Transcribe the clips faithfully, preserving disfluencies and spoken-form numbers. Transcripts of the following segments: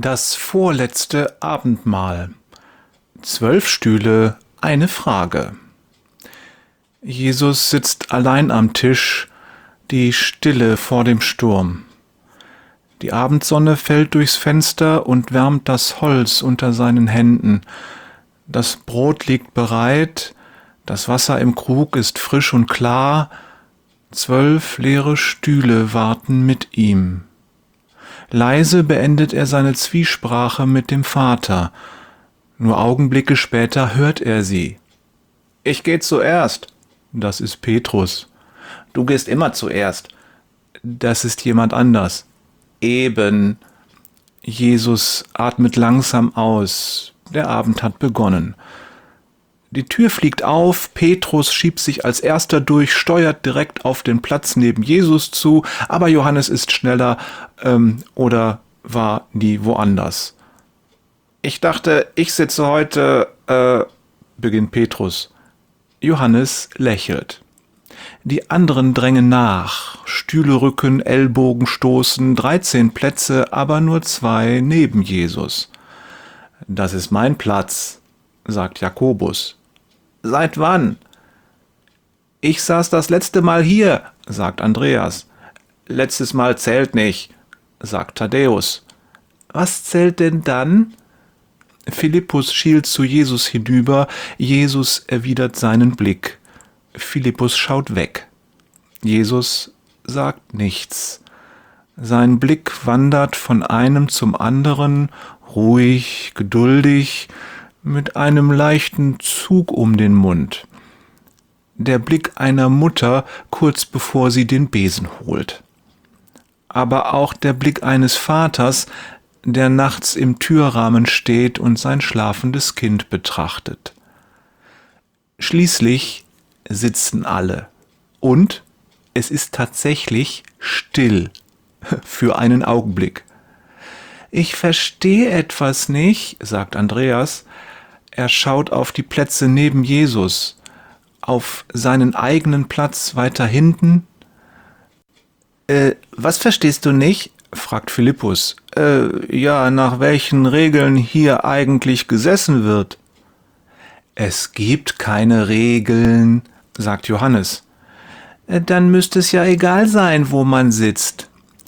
Das vorletzte Abendmahl. Zwölf Stühle, eine Frage. Jesus sitzt allein am Tisch, die Stille vor dem Sturm. Die Abendsonne fällt durchs Fenster und wärmt das Holz unter seinen Händen. Das Brot liegt bereit, das Wasser im Krug ist frisch und klar. Zwölf leere Stühle warten mit ihm. Leise beendet er seine Zwiesprache mit dem Vater. Nur Augenblicke später hört er sie. »Ich gehe zuerst.« Das ist Petrus. »Du gehst immer zuerst.« Das ist jemand anders. »Eben.« Jesus atmet langsam aus. Der Abend hat begonnen. Die Tür fliegt auf, Petrus schiebt sich als erster durch, steuert direkt auf den Platz neben Jesus zu, aber Johannes ist schneller ähm, oder war nie woanders. »Ich dachte, ich sitze heute, äh«, beginnt Petrus. Johannes lächelt. Die anderen drängen nach, Stühle rücken, Ellbogen stoßen, dreizehn Plätze, aber nur zwei neben Jesus. »Das ist mein Platz«, sagt Jakobus. »Seit wann?« »Ich saß das letzte Mal hier«, sagt Andreas. »Letztes Mal zählt nicht«, sagt Thaddäus. »Was zählt denn dann?« Philippus schielt zu Jesus hinüber, Jesus erwidert seinen Blick. Philippus schaut weg. Jesus sagt nichts. Sein Blick wandert von einem zum anderen, ruhig, geduldig, mit einem leichten Zug um den Mund. Der Blick einer Mutter, kurz bevor sie den Besen holt. Aber auch der Blick eines Vaters, der nachts im Türrahmen steht und sein schlafendes Kind betrachtet. Schließlich sitzen alle. Und es ist tatsächlich still für einen Augenblick. »Ich verstehe etwas nicht«, sagt Andreas. Er schaut auf die Plätze neben Jesus, auf seinen eigenen Platz weiter hinten. Äh, was verstehst du nicht?« fragt Philippus. Äh, ja, nach welchen Regeln hier eigentlich gesessen wird. »Es gibt keine Regeln«, sagt Johannes. Äh, dann müsste es ja egal sein, wo man sitzt.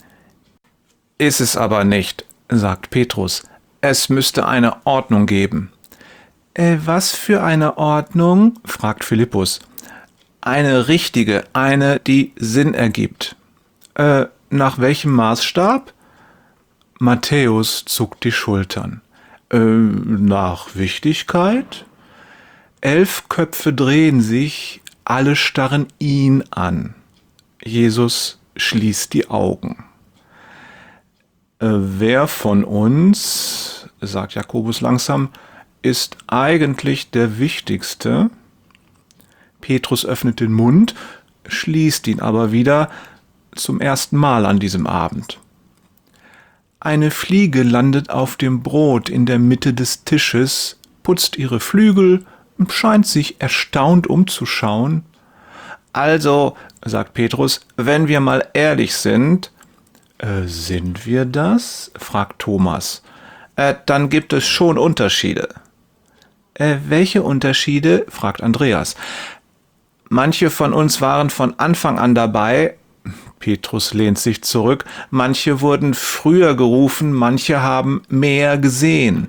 »Ist es aber nicht«, sagt Petrus. »Es müsste eine Ordnung geben.« Äh, was für eine Ordnung?« fragt Philippus. »Eine richtige, eine, die Sinn ergibt.« Äh, nach welchem Maßstab? Matthäus zuckt die Schultern. Äh, nach Wichtigkeit? Elf Köpfe drehen sich, alle starren ihn an. Jesus schließt die Augen. Äh, wer von uns, sagt Jakobus langsam, ist eigentlich der Wichtigste? Petrus öffnet den Mund, schließt ihn aber wieder, zum ersten Mal an diesem Abend. Eine Fliege landet auf dem Brot in der Mitte des Tisches, putzt ihre Flügel, scheint sich erstaunt umzuschauen. »Also«, sagt Petrus, »wenn wir mal ehrlich sind«, äh, »Sind wir das?« fragt Thomas. Äh, »dann gibt es schon Unterschiede.« Äh, »welche Unterschiede?« fragt Andreas. »Manche von uns waren von Anfang an dabei«, Petrus lehnt sich zurück, »manche wurden früher gerufen, manche haben mehr gesehen.«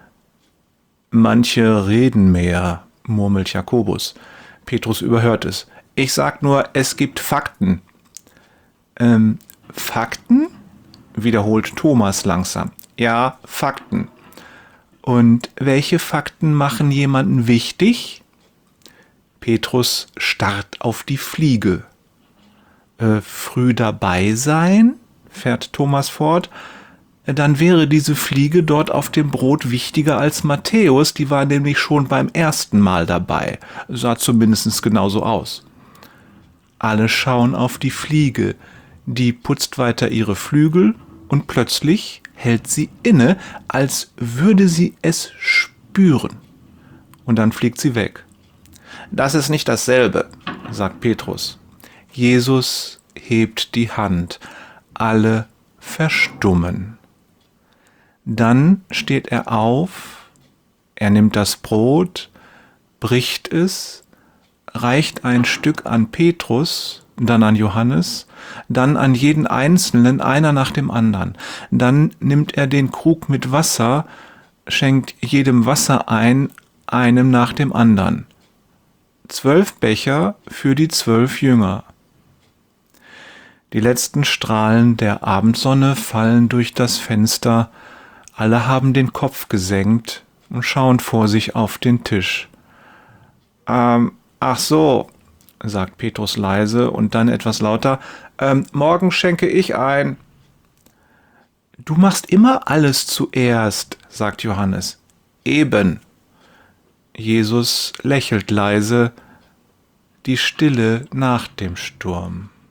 »Manche reden mehr«, murmelt Jakobus. Petrus überhört es. »Ich sag nur, es gibt Fakten.« Ähm, Fakten? wiederholt Thomas langsam. »Ja, Fakten.« »Und welche Fakten machen jemanden wichtig?« Petrus starrt auf die Fliege. Äh, früh dabei sein, fährt Thomas fort, dann wäre diese Fliege dort auf dem Brot wichtiger als Matthäus, die war nämlich schon beim ersten Mal dabei, sah zumindest genauso aus. Alle schauen auf die Fliege, die putzt weiter ihre Flügel und plötzlich hält sie inne, als würde sie es spüren. Und dann fliegt sie weg. »Das ist nicht dasselbe«, sagt Petrus. Jesus hebt die Hand. Alle verstummen. Dann steht er auf, er nimmt das Brot, bricht es, reicht ein Stück an Petrus, dann an Johannes, dann an jeden Einzelnen, einer nach dem anderen. Dann nimmt er den Krug mit Wasser, schenkt jedem Wasser ein, einem nach dem anderen. Zwölf Becher für die zwölf Jünger. Die letzten Strahlen der Abendsonne fallen durch das Fenster, alle haben den Kopf gesenkt und schauen vor sich auf den Tisch. Ähm, ach so, sagt Petrus leise und dann etwas lauter, ähm, morgen schenke ich ein. Du machst immer alles zuerst, sagt Johannes. Eben. Jesus lächelt leise, die Stille nach dem Sturm.